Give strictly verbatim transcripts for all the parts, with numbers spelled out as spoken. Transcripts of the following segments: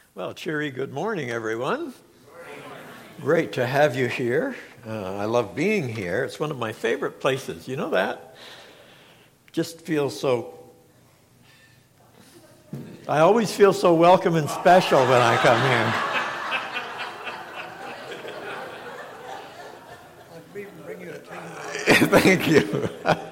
Well, cheery good morning, everyone. Great to have you here. Uh, I love being here. It's one of my favorite places. You know that? Just feels so... I always feel so welcome and special when I come here. Thank you.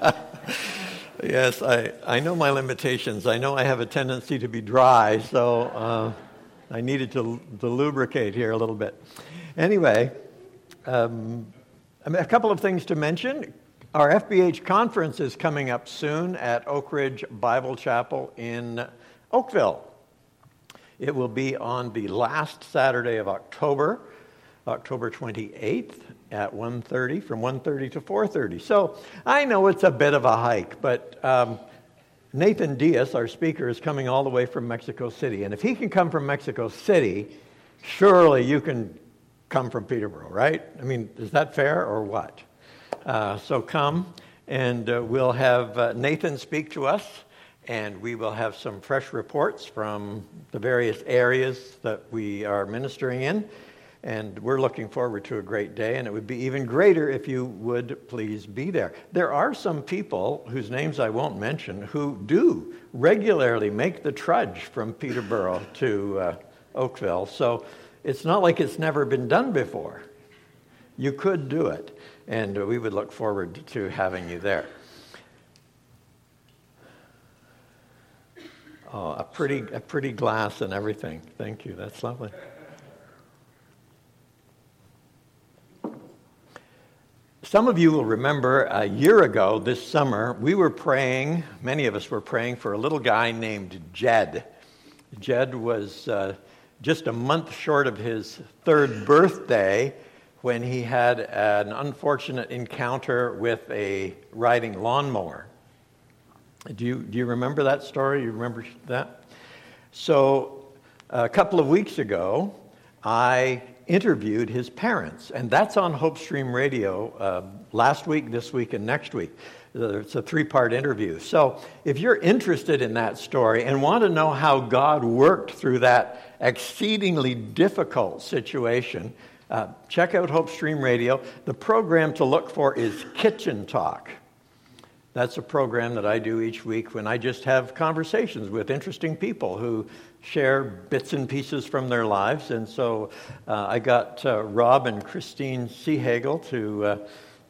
Yes, I, I know my limitations. I know I have a tendency to be dry, so... Uh, I needed to, to lubricate here a little bit. Anyway, um, a couple of things to mention. Our F B H conference is coming up soon at Oak Ridge Bible Chapel in Oakville. It will be on the last Saturday of October, October twenty-eighth at one thirty, from one thirty to four thirty. So I know it's a bit of a hike, but... Um, Nathan Diaz, our speaker, is coming all the way from Mexico City. And if he can come from Mexico City, surely you can come from Peterborough, right? I mean, is that fair or what? Uh, so come, and uh, we'll have uh, Nathan speak to us, and we will have some fresh reports from the various areas that we are ministering in. And we're looking forward to a great day, and it would be even greater if you would please be there. There are some people, whose names I won't mention, who do regularly make the trudge from Peterborough to uh, Oakville, so it's not like it's never been done before. You could do it, and we would look forward to having you there. Oh, a pretty, a pretty glass and everything. Thank you, that's lovely. Some of you will remember a year ago this summer, we were praying, many of us were praying for a little guy named Jed. Jed was uh, just a month short of his third birthday when he had an unfortunate encounter with a riding lawnmower. Do you, do you remember that story? You remember that? So a couple of weeks ago, I interviewed his parents, and that's on Hope Stream Radio uh, last week, this week, and next week. It's a three-part interview. So if you're interested in that story and want to know how God worked through that exceedingly difficult situation, uh, check out Hope Stream Radio. The program to look for is Kitchen Talk. That's a program that I do each week when I just have conversations with interesting people who share bits and pieces from their lives. And so uh, I got uh, Rob and Christine Seehagel to, uh,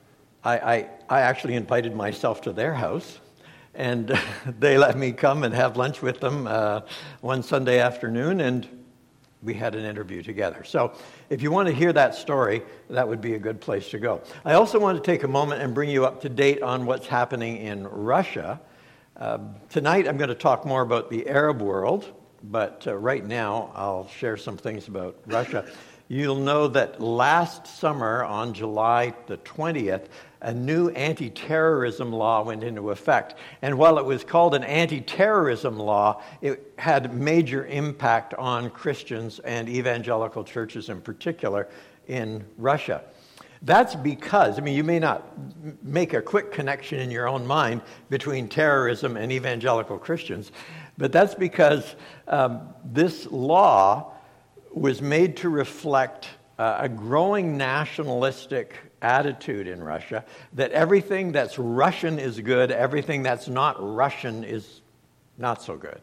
I, I, I actually invited myself to their house, and they let me come and have lunch with them uh, one Sunday afternoon, and we had an interview together. So if you want to hear that story, that would be a good place to go. I also want to take a moment and bring you up to date on what's happening in Russia. Uh, tonight I'm going to talk more about the Arab world, but uh, right now I'll share some things about Russia. You'll know that last summer on July the twentieth, a new anti-terrorism law went into effect. And while it was called an anti-terrorism law, it had major impact on Christians and evangelical churches in particular in Russia. That's because, I mean, you may not make a quick connection in your own mind between terrorism and evangelical Christians, but that's because um, this law was made to reflect uh, a growing nationalistic attitude in Russia, that everything that's Russian is good, everything that's not Russian is not so good.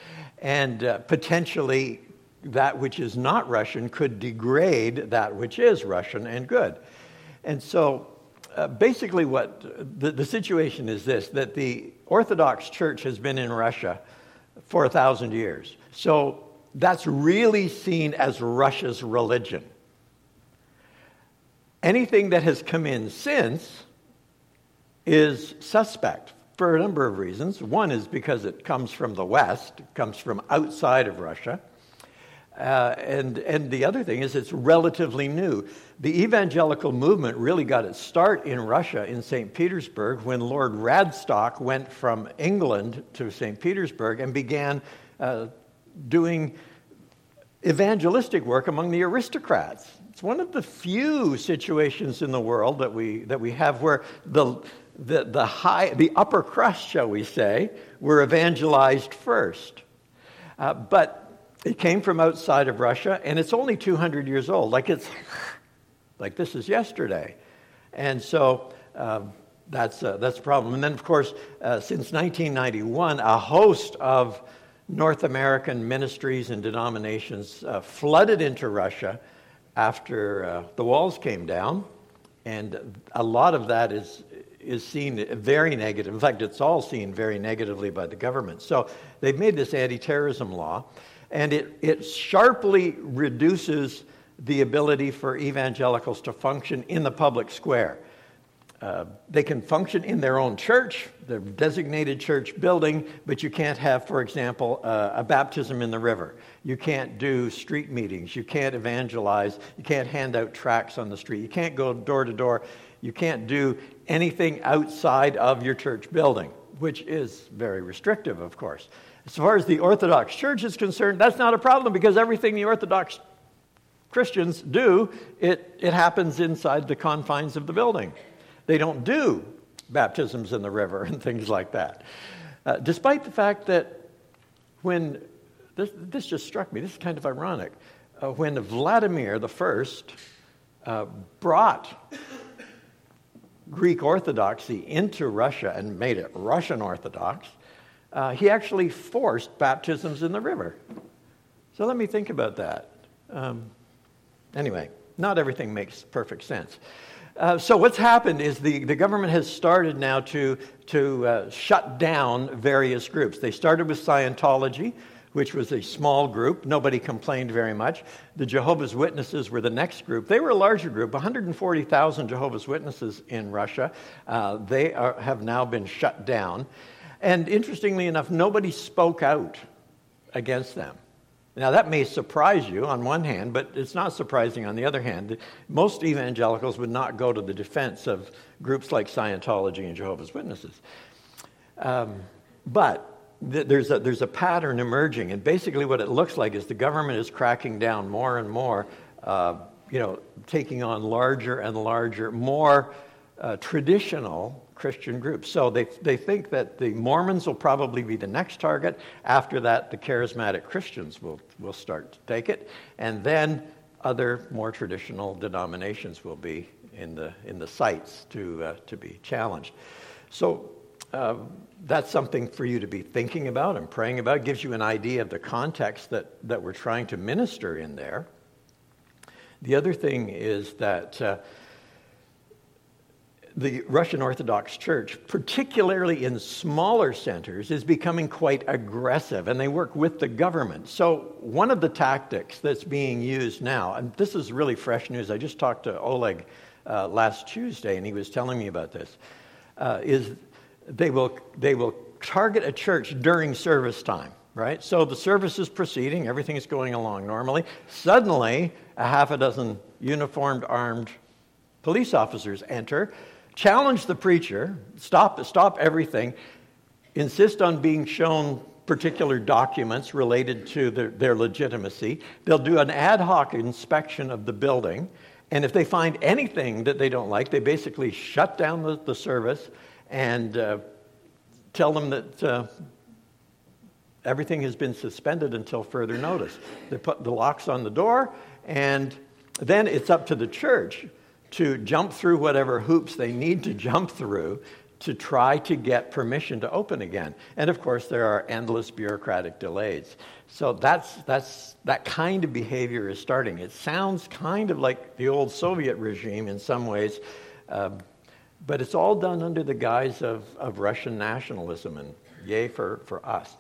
And uh, potentially that which is not Russian could degrade that which is Russian and good. And so uh, basically what the, the situation is this, that the Orthodox Church has been in Russia for a thousand years. So that's really seen as Russia's religion. Anything that has come in since is suspect for a number of reasons. One is because it comes from the West, it comes from outside of Russia. Uh, and, and the other thing is it's relatively new. The evangelical movement really got its start in Russia, in Saint Petersburg, when Lord Radstock went from England to Saint Petersburg and began uh, doing evangelistic work among the aristocrats. It's one of the few situations in the world that we that we have where the the the high the upper crust, shall we say, were evangelized first. Uh, but It came from outside of Russia, and it's only two hundred years old. Like it's like this is yesterday. And so um, that's, uh, that's a problem. And then, of course, uh, since nineteen ninety-one, a host of North American ministries and denominations uh, flooded into Russia after uh, the walls came down. And a lot of that is is seen very negative. In fact, it's all seen very negatively by the government. So they've made this anti-terrorism law, and it, it sharply reduces the ability for evangelicals to function in the public square. Uh, they can function in their own church, their designated church building, but you can't have, for example, uh, a baptism in the river. You can't do street meetings. You can't evangelize. You can't hand out tracts on the street. You can't go door to door. You can't do anything outside of your church building, which is very restrictive, of course. As far as the Orthodox Church is concerned, that's not a problem because everything the Orthodox Christians do, it, it happens inside the confines of the building. They don't do baptisms in the river and things like that. Uh, despite the fact that when, this, this just struck me, this is kind of ironic, uh, when Vladimir the First uh, brought Greek Orthodoxy into Russia and made it Russian Orthodox, uh, he actually forced baptisms in the river. So let me think about that. Um, anyway, not everything makes perfect sense. Uh, so what's happened is the, the government has started now to, to uh, shut down various groups. They started with Scientology, which was a small group. Nobody complained very much. The Jehovah's Witnesses were the next group. They were a larger group, one hundred forty thousand Jehovah's Witnesses in Russia. Uh, they are, have now been shut down. And interestingly enough, nobody spoke out against them. Now, that may surprise you on one hand, but it's not surprising on the other hand. Most evangelicals would not go to the defense of groups like Scientology and Jehovah's Witnesses. Um, but th- there's a, there's a pattern emerging, and basically what it looks like is the government is cracking down more and more, uh, you know, taking on larger and larger, more uh, traditional Christian groups. So they they think that the Mormons will probably be the next target. After that, the charismatic Christians will, will start to take it. And then other more traditional denominations will be in the in the sights to uh, to be challenged. So uh, that's something for you to be thinking about and praying about. It gives you an idea of the context that, that we're trying to minister in there. The other thing is that uh, the Russian Orthodox Church, particularly in smaller centers, is becoming quite aggressive, and they work with the government. So one of the tactics that's being used now, and this is really fresh news, I just talked to Oleg uh, last Tuesday, and he was telling me about this, uh, is they will they will target a church during service time, right? So the service is proceeding, everything is going along normally. Suddenly, a half a dozen uniformed, armed police officers enter, challenge the preacher, stop stop everything, insist on being shown particular documents related to their, their legitimacy. They'll do an ad hoc inspection of the building, and if they find anything that they don't like, they basically shut down the, the service and uh, tell them that uh, everything has been suspended until further notice. They put the locks on the door, and then it's up to the church to jump through whatever hoops they need to jump through to try to get permission to open again. And of course, there are endless bureaucratic delays. So that's that's that kind of behavior is starting. It sounds kind of like the old Soviet regime in some ways, um, but it's all done under the guise of, of Russian nationalism, and yay for, for us.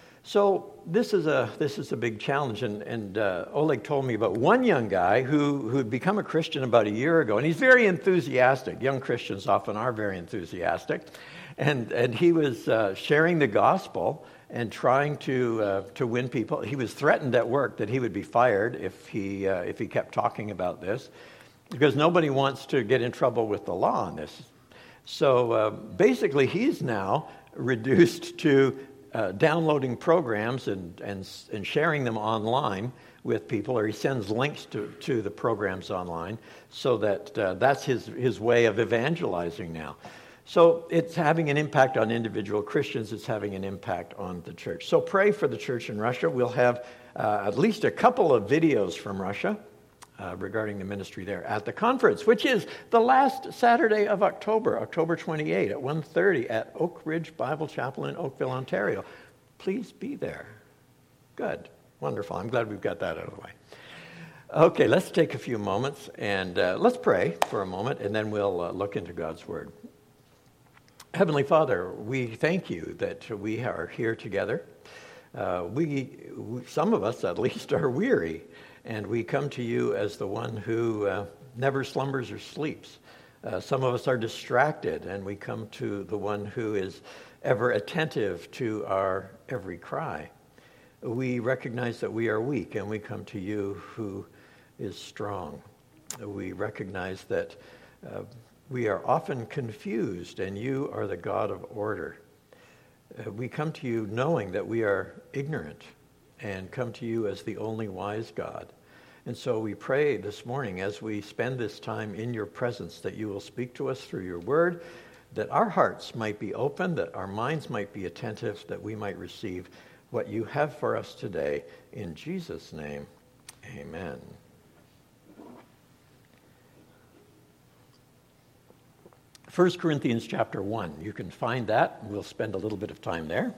So this is a this is a big challenge, and, and uh, Oleg told me about one young guy who who had become a Christian about a year ago, and he's very enthusiastic. Young Christians often are very enthusiastic, and and he was uh, sharing the gospel and trying to uh, to win people. He was threatened at work that he would be fired if he uh, if he kept talking about this, because nobody wants to get in trouble with the law on this. So uh, basically, he's now reduced to Uh, downloading programs and, and and sharing them online with people, or he sends links to, to the programs online, so that uh, that's his, his way of evangelizing now. So it's having an impact on individual Christians. It's having an impact on the church. So pray for the church in Russia. We'll have uh, at least a couple of videos from Russia uh, regarding the ministry there at the conference, which is the last Saturday of October, October twenty-eighth at one thirty at Oak Ridge Bible Chapel in Oakville, Ontario. Please be there. Good. Wonderful. I'm glad we've got that out of the way. Okay, let's take a few moments and uh, let's pray for a moment, and then we'll uh, look into God's Word. Heavenly Father, we thank you that we are here together. Uh, we, we, some of us at least, are weary, and we come to you as the one who uh, never slumbers or sleeps. Uh, some of us are distracted, and we come to the one who is ever attentive to our every cry. We recognize that we are weak, and we come to you who is strong. We recognize that uh, we are often confused, and you are the God of order. Uh, we come to you knowing that we are ignorant, and come to you as the only wise God. And so we pray this morning, as we spend this time in your presence, that you will speak to us through your word, that our hearts might be open, that our minds might be attentive, that we might receive what you have for us today. In Jesus' name, amen. First Corinthians chapter one. You can find that. We'll spend a little bit of time there.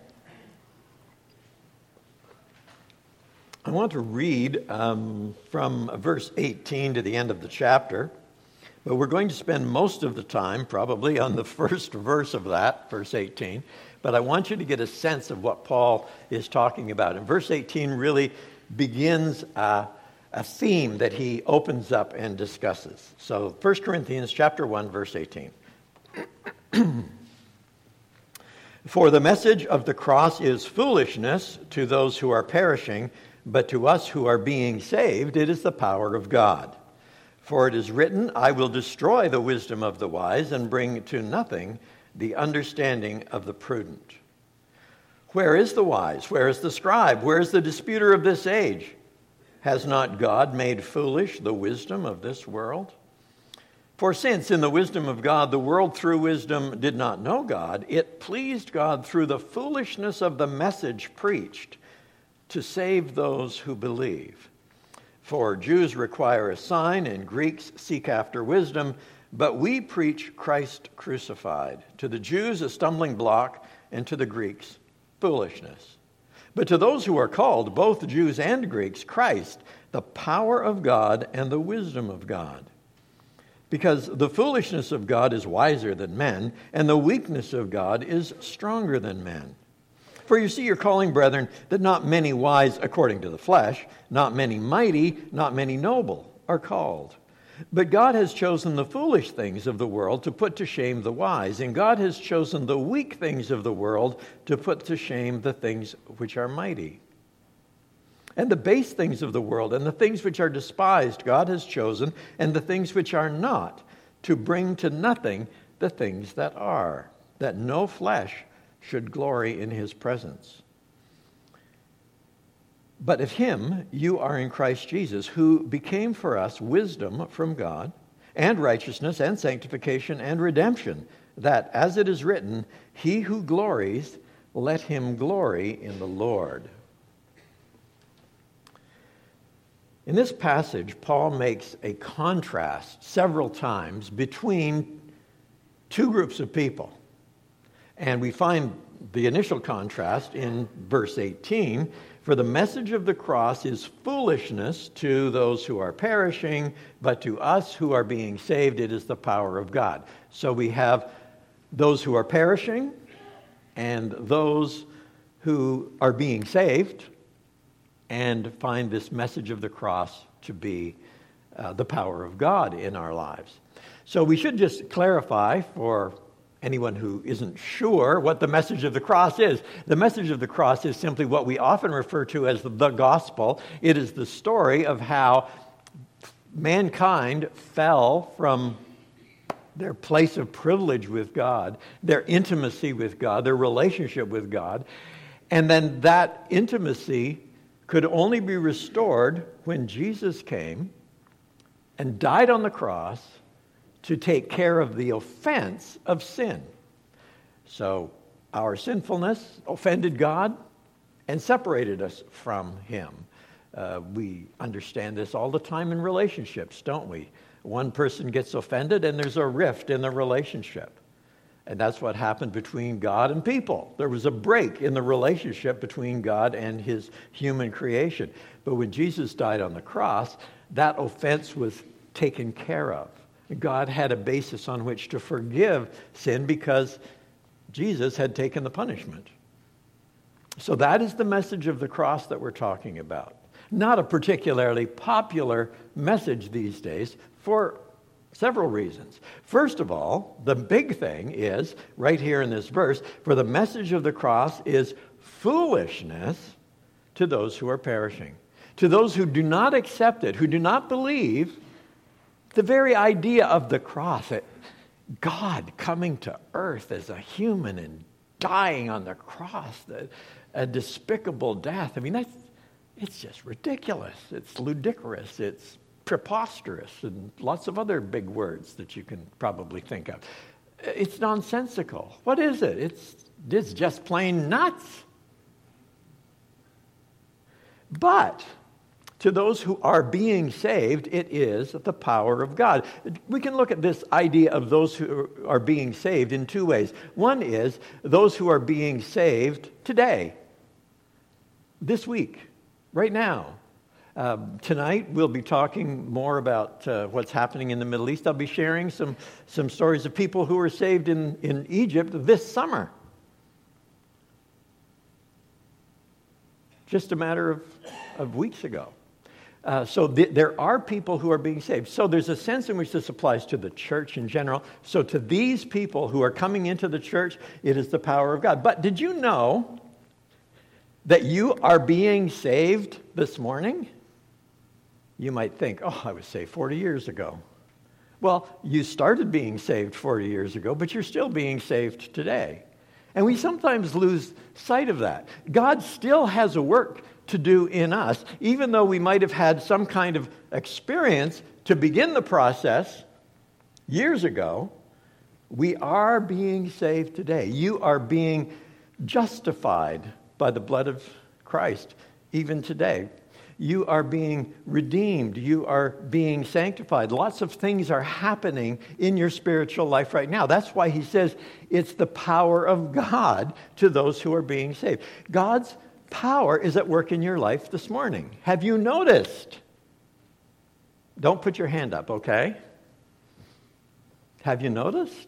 I want to read um, from verse eighteen to the end of the chapter, but we're going to spend most of the time probably on the first verse of that, verse eighteen. But I want you to get a sense of what Paul is talking about. And verse eighteen really begins uh, a theme that he opens up and discusses. So First Corinthians chapter one, verse eighteen. For the message of the cross is foolishness to those who are perishing, but to us who are being saved, it is the power of God. For it is written, I will destroy the wisdom of the wise and bring to nothing the understanding of the prudent. Where is the wise? Where is the scribe? Where is the disputer of this age? Has not God made foolish the wisdom of this world? For since in the wisdom of God, the world through wisdom did not know God, it pleased God through the foolishness of the message preached to save those who believe. For Jews require a sign and Greeks seek after wisdom, but we preach Christ crucified. To the Jews a stumbling block, and to the Greeks foolishness. But to those who are called, both Jews and Greeks, Christ, the power of God and the wisdom of God. Because the foolishness of God is wiser than men, and the weakness of God is stronger than men. For you see your calling, brethren, that not many wise according to the flesh, not many mighty, not many noble are called. But God has chosen the foolish things of the world to put to shame the wise, and God has chosen the weak things of the world to put to shame the things which are mighty. And the base things of the world and the things which are despised God has chosen, and the things which are not, to bring to nothing the things that are, that no flesh should glory in his presence. But of him you are in Christ Jesus, who became for us wisdom from God, and righteousness, and sanctification, and redemption, that, as it is written, he who glories, let him glory in the Lord. In this passage, Paul makes a contrast several times between two groups of people. And we find the initial contrast in verse eighteen. For the message of the cross is foolishness to those who are perishing, but to us who are being saved, it is the power of God. So we have those who are perishing and those who are being saved, and find this message of the cross to be uh, the power of God in our lives. So we should just clarify for anyone who isn't sure what the message of the cross is. The message of the cross is simply what we often refer to as the gospel. It is the story of how mankind fell from their place of privilege with God, their intimacy with God, their relationship with God, and then that intimacy could only be restored when Jesus came and died on the cross to take care of the offense of sin. So our sinfulness offended God and separated us from him. Uh, we understand this all the time in relationships, don't we? One person gets offended and there's a rift in the relationship. And that's what happened between God and people. There was a break in the relationship between God and his human creation. But when Jesus died on the cross, that offense was taken care of. God had a basis on which to forgive sin because Jesus had taken the punishment. So that is the message of the cross that we're talking about. Not a particularly popular message these days for several reasons. First of all, the big thing is, right here in this verse, for the message of the cross is foolishness to those who are perishing. To those who do not accept it, who do not believe, the very idea of the cross, that God coming to earth as a human and dying on the cross, the, a despicable death. I mean, that's, it's just ridiculous. It's ludicrous. It's preposterous, and lots of other big words that you can probably think of. It's nonsensical. What is it? It's, it's just plain nuts. But to those who are being saved, it is the power of God. We can look at this idea of those who are being saved in two ways. One is those who are being saved today, this week, right now. Um, tonight, we'll be talking more about uh, what's happening in the Middle East. I'll be sharing some, some stories of people who were saved in, in Egypt this summer. Just a matter of, of weeks ago. Uh, so th- there are people who are being saved. So there's a sense in which this applies to the church in general. So to these people who are coming into the church, it is the power of God. But did you know that you are being saved this morning? You might think, oh, I was saved forty years ago. Well, you started being saved forty years ago, but you're still being saved today. And we sometimes lose sight of that. God still has a work to do in us, even though we might have had some kind of experience to begin the process years ago. We are being saved today. You are being justified by the blood of Christ, even today. You are being redeemed. You are being sanctified. Lots of things are happening in your spiritual life right now. That's why he says it's the power of God to those who are being saved. God's power is at work in your life this morning. Have you noticed? Don't put your hand up, okay? Have you noticed?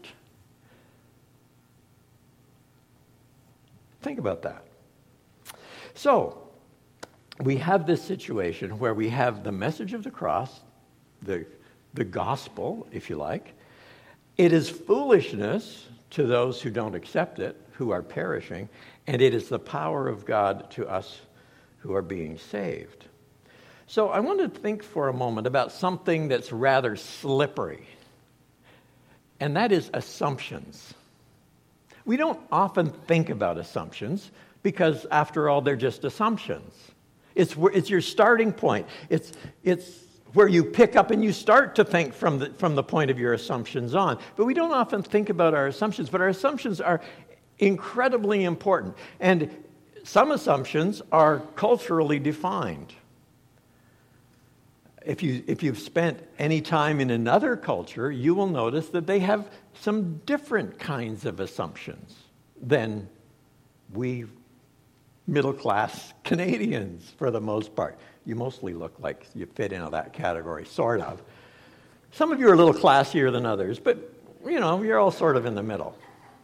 Think about that. So, we have this situation where we have the message of the cross, the, the gospel, if you like. It is foolishness to those who don't accept it, who are perishing, and it is the power of God to us who are being saved. So I want to think for a moment about something that's rather slippery, and that is assumptions. We don't often think about assumptions because, after all, they're just assumptions. It's it's your starting point. It's it's where you pick up and you start to think from the from the point of your assumptions on. But we don't often think about our assumptions, but our assumptions are incredibly important. And some assumptions are culturally defined. If you if you've spent any time in another culture, you will notice that they have some different kinds of assumptions than we middle-class Canadians, for the most part. You mostly look like you fit into that category, sort of. Some of you are a little classier than others, but, you know, you're all sort of in the middle.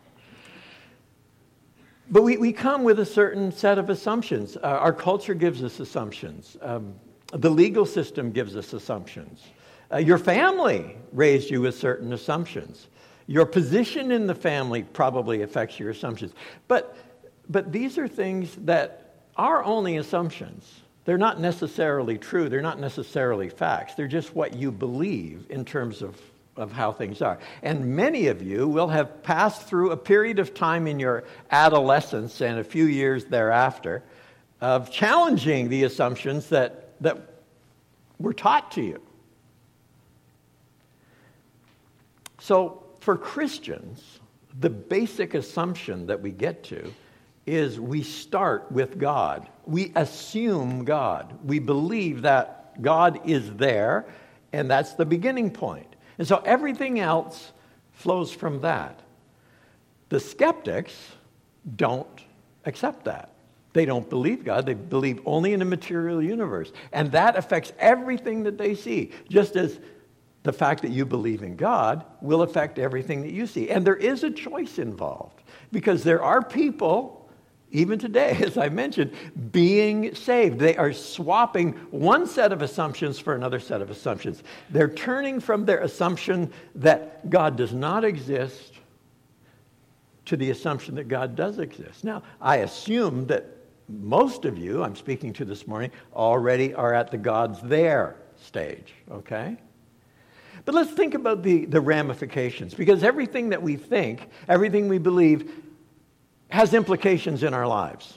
But we, we come with a certain set of assumptions. Uh, our culture gives us assumptions. Um, the legal system gives us assumptions. Uh, your family raised you with certain assumptions. Your position in the family probably affects your assumptions. But But these are things that are only assumptions. They're not necessarily true. They're not necessarily facts. They're just what you believe in terms of, of how things are. And many of you will have passed through a period of time in your adolescence and a few years thereafter of challenging the assumptions that, that were taught to you. So for Christians the basic assumption that we get to is we start with God. We assume God. We believe that God is there, and that's the beginning point. And so everything else flows from that. The skeptics don't accept that. They don't believe God. They believe only in a material universe. And that affects everything that they see, just as the fact that you believe in God will affect everything that you see. And there is a choice involved, because there are people, even today, as I mentioned, being saved. They are swapping one set of assumptions for another set of assumptions. They're turning from their assumption that God does not exist to the assumption that God does exist. Now, I assume that most of you, I'm speaking to this morning, already are at the God's there stage, okay? But let's think about the, the ramifications, because everything that we think, everything we believe, has implications in our lives.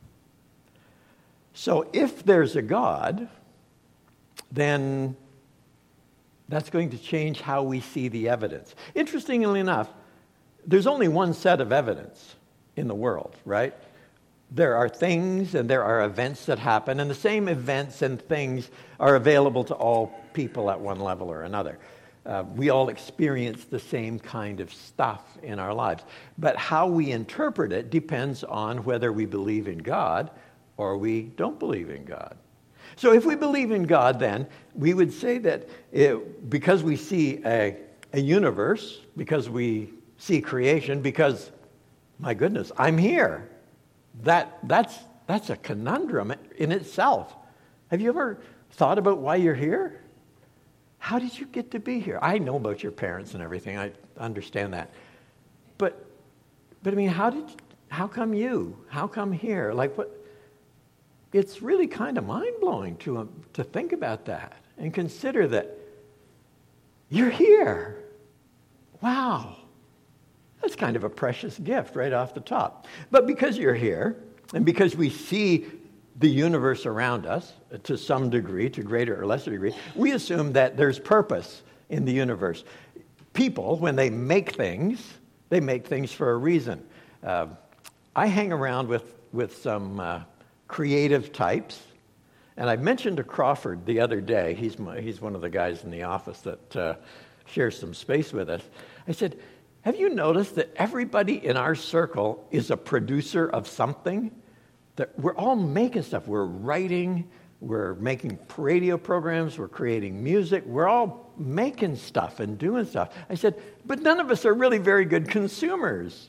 So if there's a God, then that's going to change how we see the evidence. Interestingly enough, there's only one set of evidence in the world, right? There are things and there are events that happen, and the same events and things are available to all people at one level or another. Uh, we all experience the same kind of stuff in our lives. But how we interpret it depends on whether we believe in God or we don't believe in God. So if we believe in God, then we would say that it, because we see a, a universe, because we see creation, because, my goodness, I'm here. That that's that's a conundrum in itself. Have you ever thought about why you're here? How did you get to be here? I know about your parents and everything. I understand that. But but I mean, how did how come you? How come here? Like what? It's really kind of mind-blowing to um, to think about that and consider that you're here. Wow. That's kind of a precious gift right off the top. But because you're here, and because we see the universe around us to some degree, to greater or lesser degree, we assume that there's purpose in the universe. People, when they make things, they make things for a reason. Uh, I hang around with, with some uh, creative types, and I mentioned to Crawford the other day, he's, my, he's one of the guys in the office that uh, shares some space with us. I said, have you noticed that everybody in our circle is a producer of something? That we're all making stuff. We're writing, we're making radio programs, we're creating music. We're all making stuff and doing stuff. I said, but none of us are really very good consumers.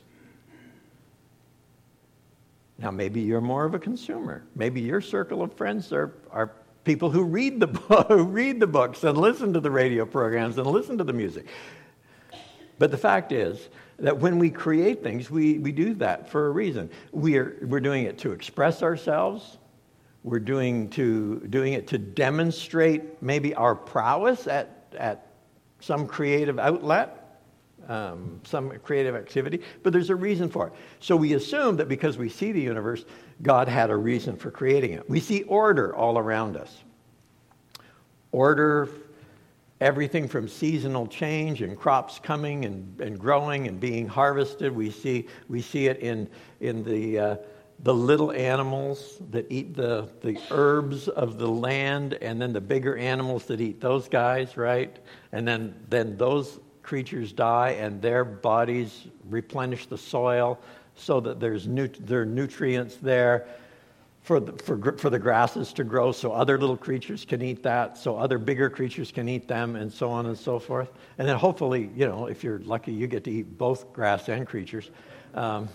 Now, maybe you're more of a consumer. Maybe your circle of friends are, are people who read the who read the books and listen to the radio programs and listen to the music. But the fact is that when we create things, we, we do that for a reason. We are, we're doing it to express ourselves. We're doing, to, doing it to demonstrate maybe our prowess at, at some creative outlet, um, some creative activity. But there's a reason for it. So we assume that because we see the universe, God had a reason for creating it. We see order all around us. Order, everything from seasonal change and crops coming and, and growing and being harvested. We see we see it in in the uh, the little animals that eat the the herbs of the land, and then the bigger animals that eat those guys, right? And then then those creatures die, and their bodies replenish the soil so that there's nu- there are nutrients there for the, for, for the grasses to grow, so other little creatures can eat that, so other bigger creatures can eat them, and so on and so forth. And then hopefully, you know, if you're lucky, you get to eat both grass and creatures. Um,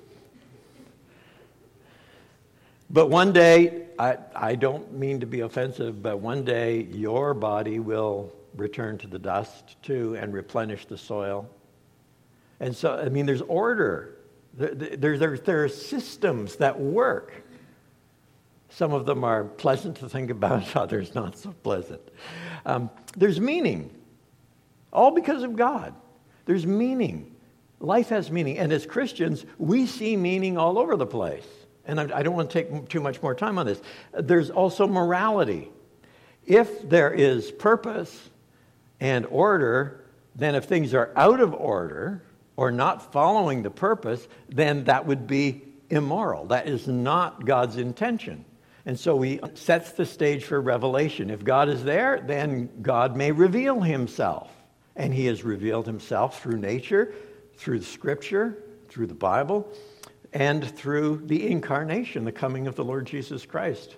but one day, I, I don't mean to be offensive, but one day your body will return to the dust too and replenish the soil. And so, I mean, there's order. There, there, there, there are systems that work. Some of them are pleasant to think about, others not so pleasant. Um, there's meaning, all because of God. There's meaning. Life has meaning. And as Christians, we see meaning all over the place. And I, I don't want to take too much more time on this. There's also morality. If there is purpose and order, then if things are out of order, or not following the purpose, then that would be immoral. That is not God's intention. And so he sets the stage for revelation. If God is there, then God may reveal himself. And he has revealed himself through nature, through the Scripture, through the Bible, and through the incarnation, the coming of the Lord Jesus Christ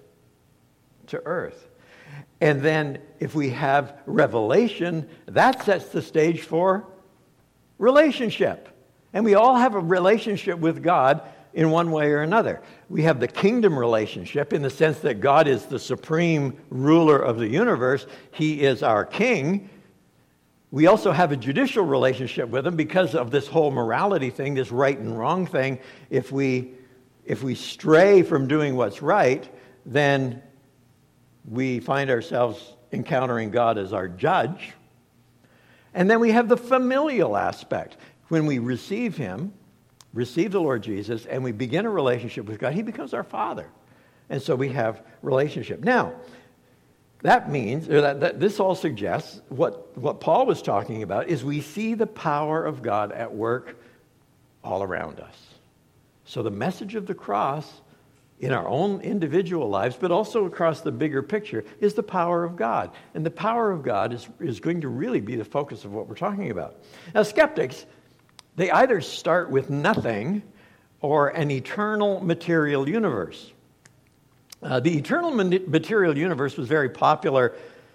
to earth. And then if we have revelation, that sets the stage for relationship. And we all have a relationship with God in one way or another. We have the kingdom relationship in the sense that God is the supreme ruler of the universe. He is our king. We also have a judicial relationship with him because of this whole morality thing, this right and wrong thing. If we, if we stray from doing what's right, then we find ourselves encountering God as our judge. And then we have the familial aspect. When we receive him, receive the Lord Jesus, and we begin a relationship with God, he becomes our Father. And so we have relationship. Now, that means, or that, that this all suggests, what, what Paul was talking about is we see the power of God at work all around us. So the message of the cross in our own individual lives, but also across the bigger picture, is the power of God. And the power of God is, is going to really be the focus of what we're talking about. Now, skeptics, they either start with nothing or an eternal material universe. Uh, the eternal material universe was very popular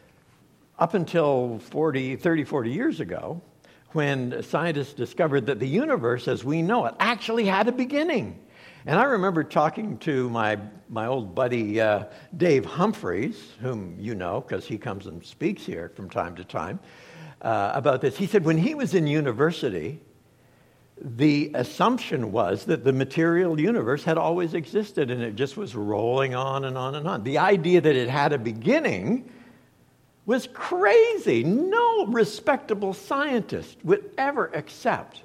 up until forty, thirty, forty years ago, when scientists discovered that the universe as we know it actually had a beginning. And I remember talking to my, my old buddy uh, Dave Humphreys, whom you know because he comes and speaks here from time to time, uh, about this. He said when he was in university, the assumption was that the material universe had always existed and it just was rolling on and on and on. The idea that it had a beginning was crazy. No respectable scientist would ever accept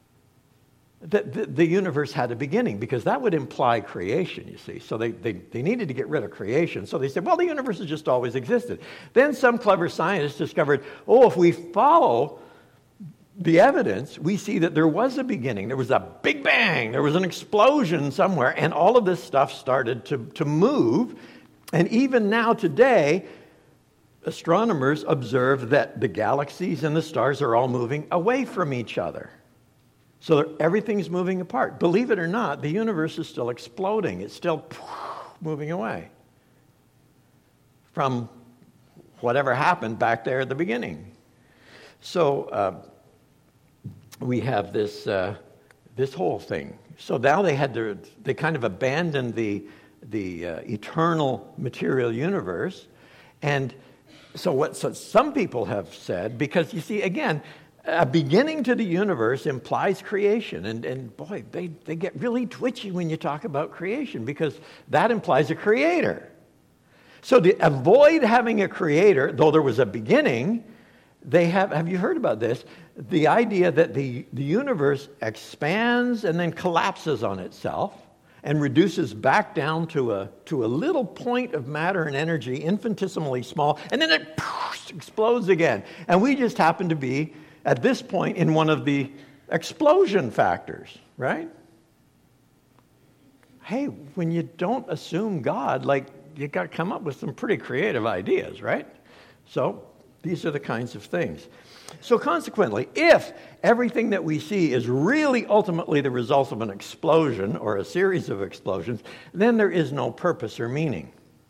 that the, the universe had a beginning, because that would imply creation, you see. So they, they, they needed to get rid of creation. So they said, well, the universe has just always existed. Then some clever scientists discovered, oh, if we follow the evidence, we see that there was a beginning. There was a big bang. There was an explosion somewhere. And all of this stuff started to, to move. And even now today, astronomers observe that the galaxies and the stars are all moving away from each other. So everything's moving apart. Believe it or not, the universe is still exploding. It's still moving away from whatever happened back there at the beginning. So uh, we have this uh, this whole thing. So now they had to they kind of abandoned the the uh, eternal material universe, and so what so some people have said, because you see again, a beginning to the universe implies creation, and and boy, they they get really twitchy when you talk about creation, because that implies a creator. So to avoid having a creator, though there was a beginning, they have, have you heard about this? The idea that the, the universe expands and then collapses on itself and reduces back down to a, to a little point of matter and energy, infinitesimally small, and then it poof, explodes again. And we just happen to be, at this point, in one of the explosion factors, right? Hey, when you don't assume God, like, you got to come up with some pretty creative ideas, right? So these are the kinds of things. So consequently, if everything that we see is really ultimately the result of an explosion or a series of explosions, then there is no purpose or meaning.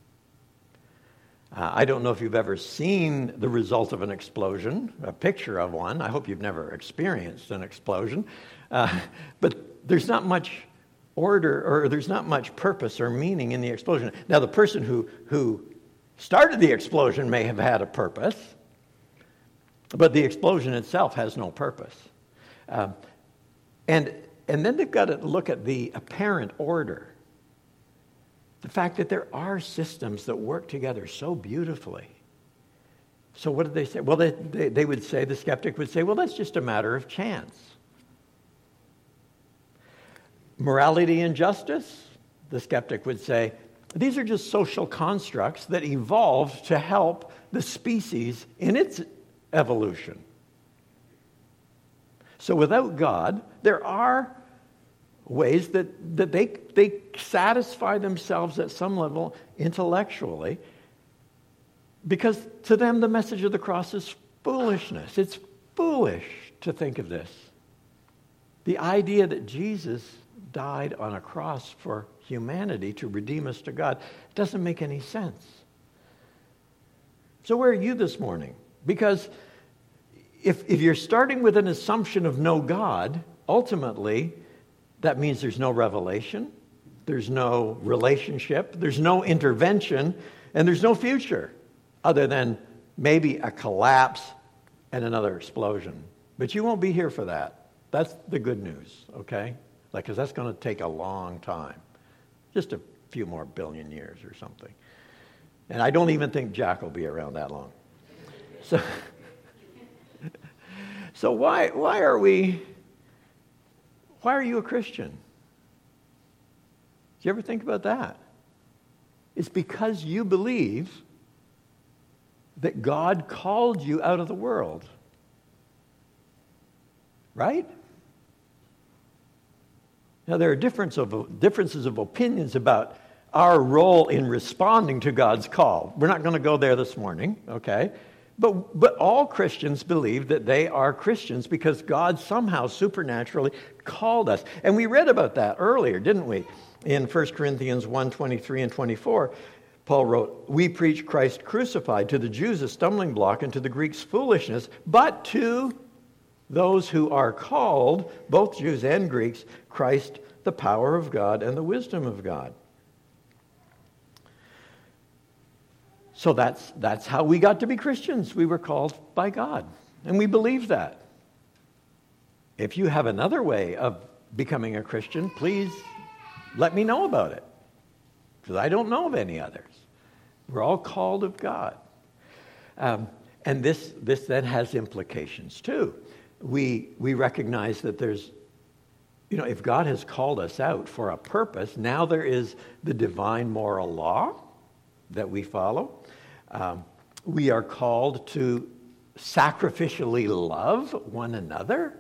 Uh, I don't know if you've ever seen the result of an explosion, a picture of one. I hope you've never experienced an explosion. Uh, but there's not much order, or there's not much purpose or meaning in the explosion. Now, the person who, who started the explosion may have had a purpose, but the explosion itself has no purpose. Uh, and, and then they've got to look at the apparent order. The fact that there are systems that work together so beautifully. So what did they say? Well, they, they, they would say, the skeptic would say, well, that's just a matter of chance. Morality and justice, the skeptic would say, these are just social constructs that evolved to help the species in its evolution. So without God, there are ways that, that they, they satisfy themselves at some level intellectually, because to them the message of the cross is foolishness. It's foolish to think of this. The idea that Jesus died on a cross for humanity to redeem us to God doesn't make any sense. So where are you this morning? Because if, if you're starting with an assumption of no God, ultimately, that means there's no revelation, there's no relationship, there's no intervention, and there's no future other than maybe a collapse and another explosion. But you won't be here for that. That's the good news, okay? Like, because that's going to take a long time. Just a few more billion years or something. And I don't even think Jack will be around that long. So, so why why are we, why are you a Christian? Do you ever think about that? It's because you believe that God called you out of the world. Right? Now, there are difference of, differences of opinions about our role in responding to God's call. We're not going to go there this morning, okay? But, but all Christians believe that they are Christians because God somehow supernaturally called us. And we read about that earlier, didn't we? In First Corinthians one, twenty-three and twenty-four, Paul wrote, "We preach Christ crucified, to the Jews a stumbling block, and to the Greeks foolishness, but to those who are called, both Jews and Greeks, Christ, the power of God and the wisdom of God." So that's, that's how we got to be Christians. We were called by God, and we believe that. If you have another way of becoming a Christian, please let me know about it, because I don't know of any others. We're all called of God. Um, and this, this then has implications too. We, we recognize that there's, you know, if God has called us out for a purpose, now there is the divine moral law that we follow. Um, we are called to sacrificially love one another.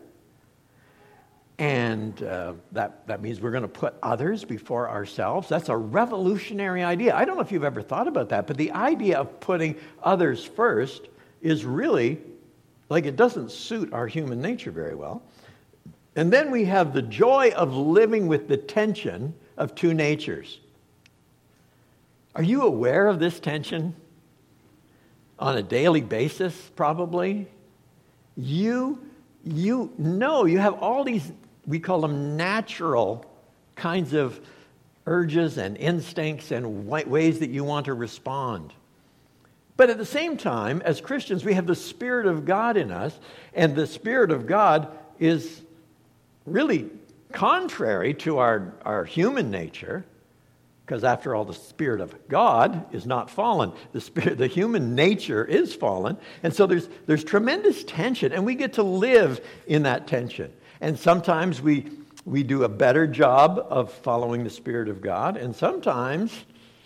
And uh, that, that means we're going to put others before ourselves. That's a revolutionary idea. I don't know if you've ever thought about that, but the idea of putting others first is really, like, it doesn't suit our human nature very well. And then we have the joy of living with the tension of two natures. Are you aware of this tension? On a daily basis, probably. You, you know, you have all these, we call them natural kinds of urges and instincts and ways that you want to respond. But at the same time, as Christians, we have the Spirit of God in us, and the Spirit of God is really contrary to our, our human nature, because after all, the Spirit of God is not fallen. The spirit, the human nature is fallen. And so there's, there's tremendous tension, and we get to live in that tension. And sometimes we, we do a better job of following the Spirit of God, and sometimes,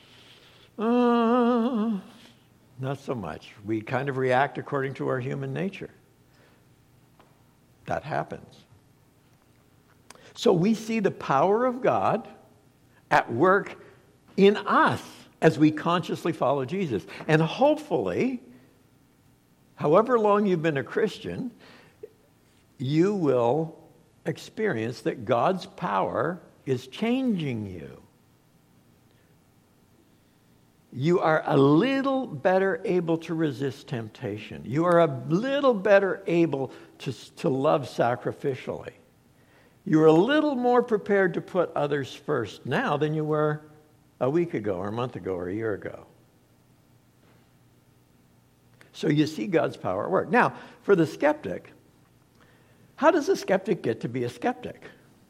uh, not so much. We kind of react according to our human nature. That happens. So we see the power of God at work in us as we consciously follow Jesus. And hopefully, however long you've been a Christian, you will experience that God's power is changing you. You are a little better able to resist temptation. You are a little better able to, to love sacrificially. You are a little more prepared to put others first now than you were a week ago or a month ago or a year ago. So you see God's power at work. Now, for the skeptic, how does a skeptic get to be a skeptic?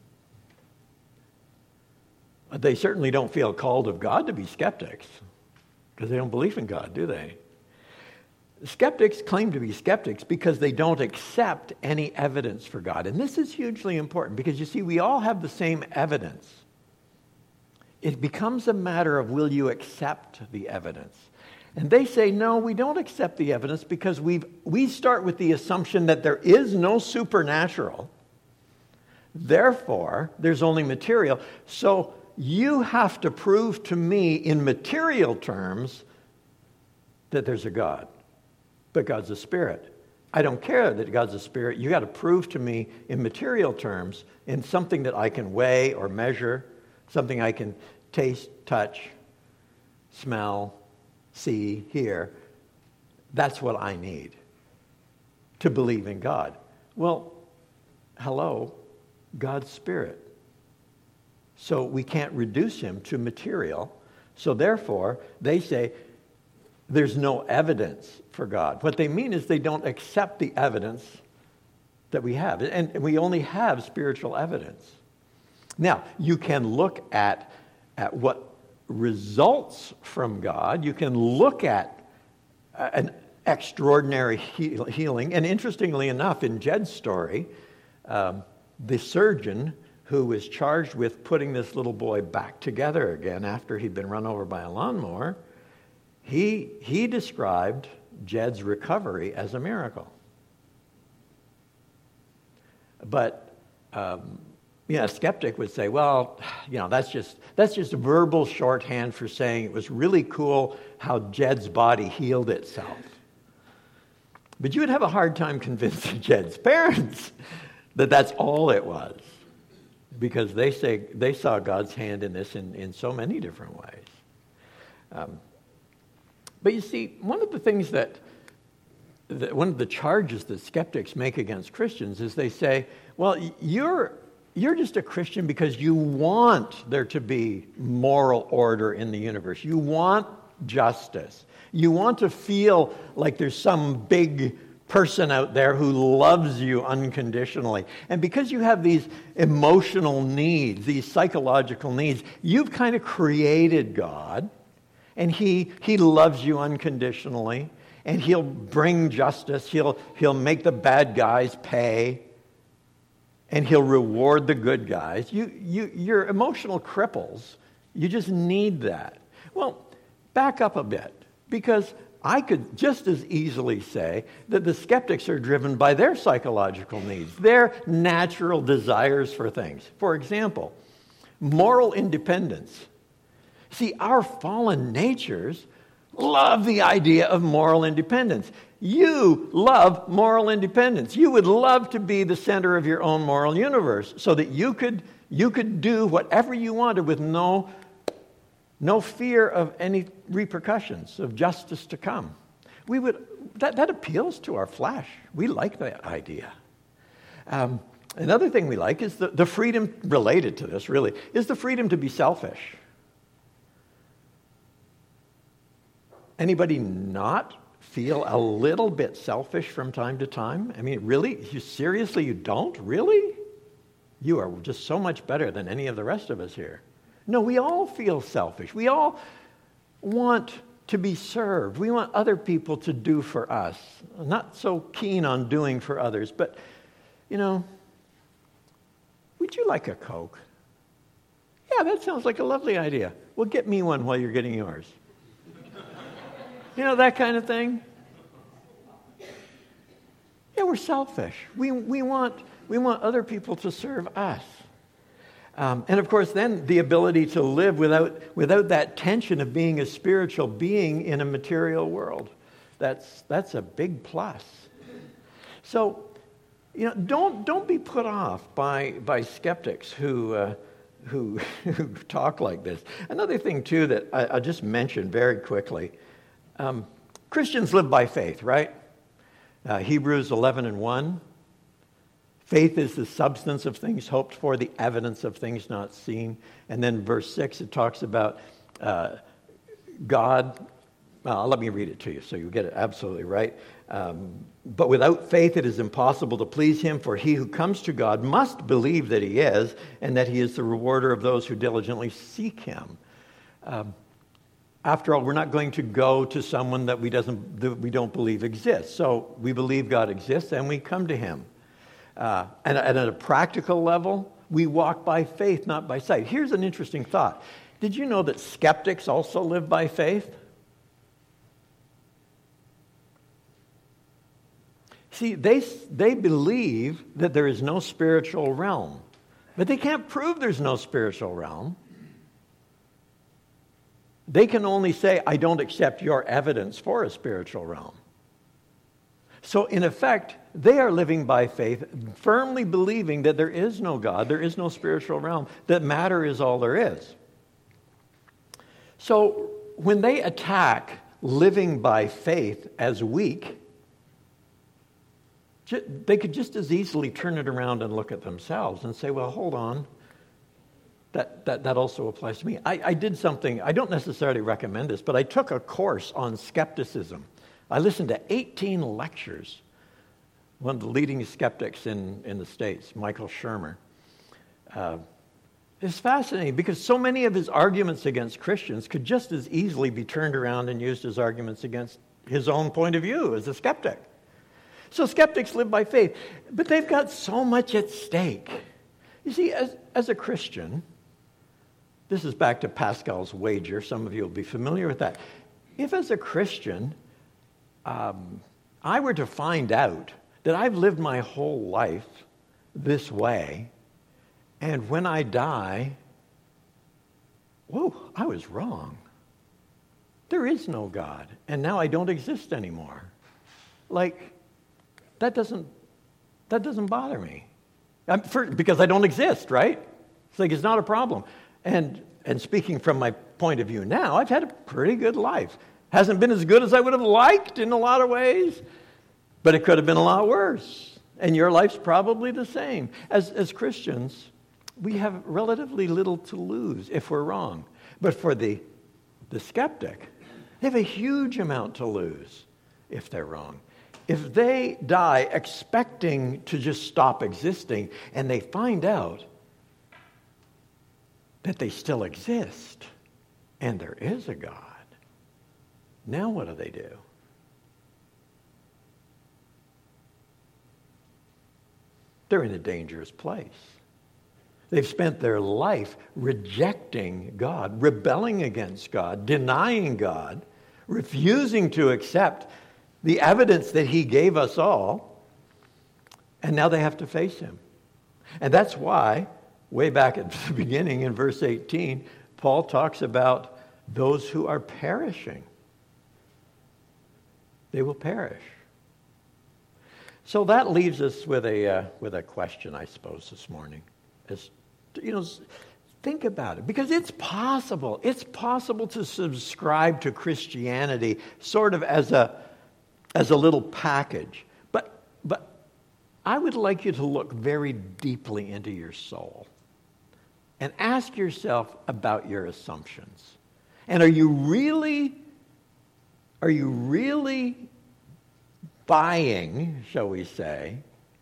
They certainly don't feel called of God to be skeptics, because they don't believe in God, do they? Skeptics claim to be skeptics because they don't accept any evidence for God. And this is hugely important because, you see, we all have the same evidence. It becomes a matter of, will you accept the evidence? And they say, no, we don't accept the evidence because we've, we start with the assumption that there is no supernatural Therefore, there's only material. So you have to prove to me in material terms that there's a God. But God's a spirit. I don't care that God's a spirit. You got to prove to me in material terms, in something that I can weigh or measure, something I can taste, touch, smell, see, hear. That's what I need to believe in God. Well, hello, God's spirit. So we can't reduce him to material. So therefore, they say there's no evidence for God. What they mean is they don't accept the evidence that we have. And we only have spiritual evidence. Now, you can look at, at what results from God. You can look at an extraordinary heal, healing. And interestingly enough, in Jed's story, um, the surgeon who was charged with putting this little boy back together again after he'd been run over by a lawnmower, he, he described Jed's recovery as a miracle. But um, yeah, a skeptic would say, well, you know, that's just that's just a verbal shorthand for saying it was really cool how Jed's body healed itself. But you would have a hard time convincing Jed's parents that that's all it was, because they say they saw God's hand in this in, in so many different ways. Um, but you see, one of the things that, that one of the charges that skeptics make against Christians is they say, well, you're You're just a Christian because you want there to be moral order in the universe. You want justice. You want to feel like there's some big person out there who loves you unconditionally. And because you have these emotional needs, these psychological needs, you've kind of created God, and he, he loves you unconditionally, and he'll bring justice. He'll, he'll make the bad guys pay. And he'll reward the good guys. You, you, you're emotional cripples. You just need that. Well, back up a bit, because I could just as easily say that the skeptics are driven by their psychological needs, their natural desires for things. For example, moral independence. See, our fallen natures love the idea of moral independence. You love moral independence. You would love to be the center of your own moral universe so that you could you could do whatever you wanted with no, no fear of any repercussions, of justice to come. We would that, that appeals to our flesh. We like that idea. Um, another thing we like is the, the freedom related to this, really, is the freedom to be selfish. Anybody not feel a little bit selfish from time to time? I mean, really? You seriously, you don't? Really? You are just so much better than any of the rest of us here. No, we all feel selfish. We all want to be served. We want other people to do for us. Not so keen on doing for others, but, you know, would you like a Coke? Yeah, that sounds like a lovely idea. Well, get me one while you're getting yours. You know, that kind of thing. Yeah, we're selfish. We we want we want other people to serve us. Um, and of course, then the ability to live without without that tension of being a spiritual being in a material world. That's that's a big plus. So, you know, don't don't be put off by by skeptics who uh, who who talk like this. Another thing too that I, I'll just mention very quickly. Um, Christians live by faith, right? Uh, Hebrews eleven and one. Faith is the substance of things hoped for, the evidence of things not seen. And then verse six, it talks about uh, God. Well, let me read it to you so you get it absolutely right. Um, but without faith it is impossible to please him, for he who comes to God must believe that he is, and that he is the rewarder of those who diligently seek him. Um, After all, we're not going to go to someone that we doesn't that we don't believe exists. So we believe God exists, and we come to him. Uh, and, and at a practical level, we walk by faith, not by sight. Here's an interesting thought. Did you know that skeptics also live by faith? See, they, they believe that there is no spiritual realm. But they can't prove there's no spiritual realm. They can only say, I don't accept your evidence for a spiritual realm. So in effect, they are living by faith, firmly believing that there is no God, there is no spiritual realm, that matter is all there is. So when they attack living by faith as weak, they could just as easily turn it around and look at themselves and say, well, hold on. That, that, that also applies to me. I, I did something, I don't necessarily recommend this, but I took a course on skepticism. I listened to eighteen lectures. One of the leading skeptics in, in the States, Michael Shermer. Uh, it's fascinating because so many of his arguments against Christians could just as easily be turned around and used as arguments against his own point of view as a skeptic. So skeptics live by faith, but they've got so much at stake. You see, as, as a Christian, this is back to Pascal's wager. Some of you will be familiar with that. If as a Christian, um, I were to find out that I've lived my whole life this way, and when I die, whoa, I was wrong. There is no God, and now I don't exist anymore. Like, that doesn't that doesn't bother me. I'm, for, because I don't exist, right? It's like it's not a problem. And and speaking from my point of view now, I've had a pretty good life. Hasn't been as good as I would have liked in a lot of ways, but it could have been a lot worse. And your life's probably the same. As as Christians, we have relatively little to lose if we're wrong. But for the the skeptic, they have a huge amount to lose if they're wrong. If they die expecting to just stop existing and they find out that they still exist and there is a God, now what do they do? They're in a dangerous place. They've spent their life rejecting God, rebelling against God, denying God, refusing to accept the evidence that he gave us all, and now they have to face him. And that's why, way back at the beginning in verse eighteen, Paul talks about those who are perishing. They will perish. So that leaves us with a uh, with a question, I suppose, this morning. As, you know, think about it, because it's possible. It's possible to subscribe to Christianity sort of as a as a little package. But but I would like you to look very deeply into your soul and ask yourself about your assumptions. And are you really are you really buying, shall we say,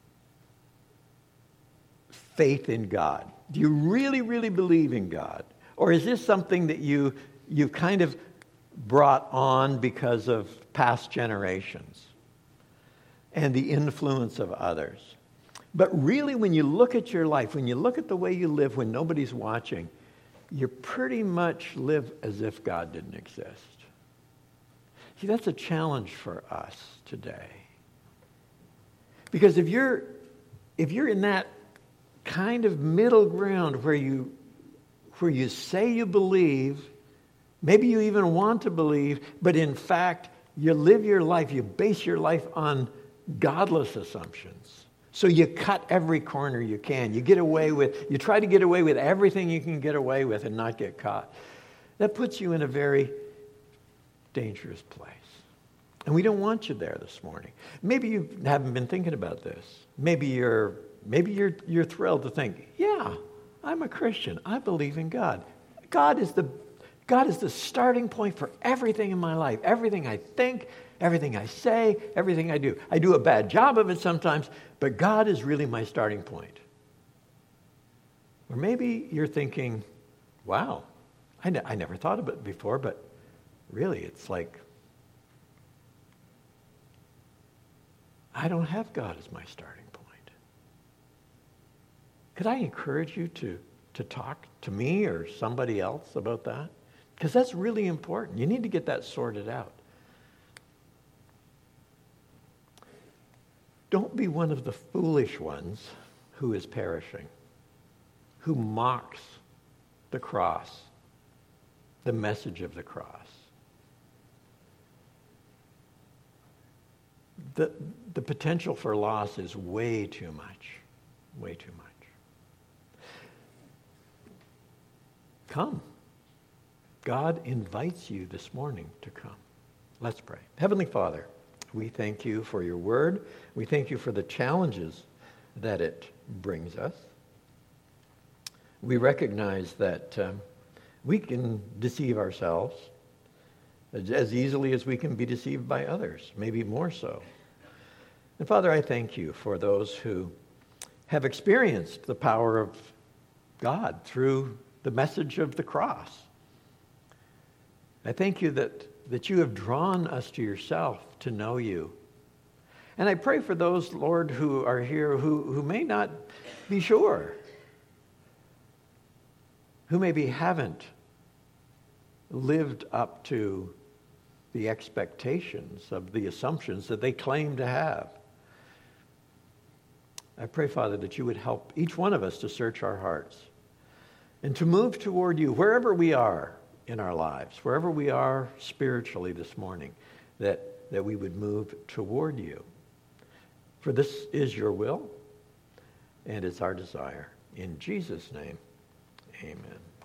faith in God? Do you really, really believe in God? Or is this something that you, you've kind of brought on because of past generations and the influence of others? But really, when you look at your life, when you look at the way you live when nobody's watching, you pretty much live as if God didn't exist. See, that's a challenge for us today. Because if you're if you're in that kind of middle ground where you where you say you believe, maybe you even want to believe, but in fact you live your life, you base your life on godless assumptions. So you cut every corner you can. You get away with, you try to get away with everything you can get away with and not get caught. That puts you in a very dangerous place. And we don't want you there this morning. Maybe you haven't been thinking about this. Maybe you're maybe you're you're thrilled to think, yeah, I'm a Christian. I believe in God. God is the God is the starting point for everything in my life. Everything I think, everything I say, everything I do. I do a bad job of it sometimes, but God is really my starting point. Or maybe you're thinking, wow, I, ne- I never thought of it before, but really it's like, I don't have God as my starting point. Could I encourage you to, to talk to me or somebody else about that? Because that's really important. You need to get that sorted out. Don't be one of the foolish ones who is perishing. who mocks the cross, the message of the cross. The, the potential for loss is way too much, way too much. Come. God invites you this morning to come. Let's pray. Heavenly Father, we thank you for your word. We thank you for the challenges that it brings us. We recognize that um, we can deceive ourselves as easily as we can be deceived by others, maybe more so. And Father, I thank you for those who have experienced the power of God through the message of the cross. I thank you that, that you have drawn us to yourself to know you. And I pray for those, Lord, who are here who, who may not be sure, who maybe haven't lived up to the expectations of the assumptions that they claim to have. I pray, Father, that you would help each one of us to search our hearts and to move toward you wherever we are in our lives, wherever we are spiritually this morning, that, that we would move toward you. For this is your will, and it's our desire. In Jesus' name, amen.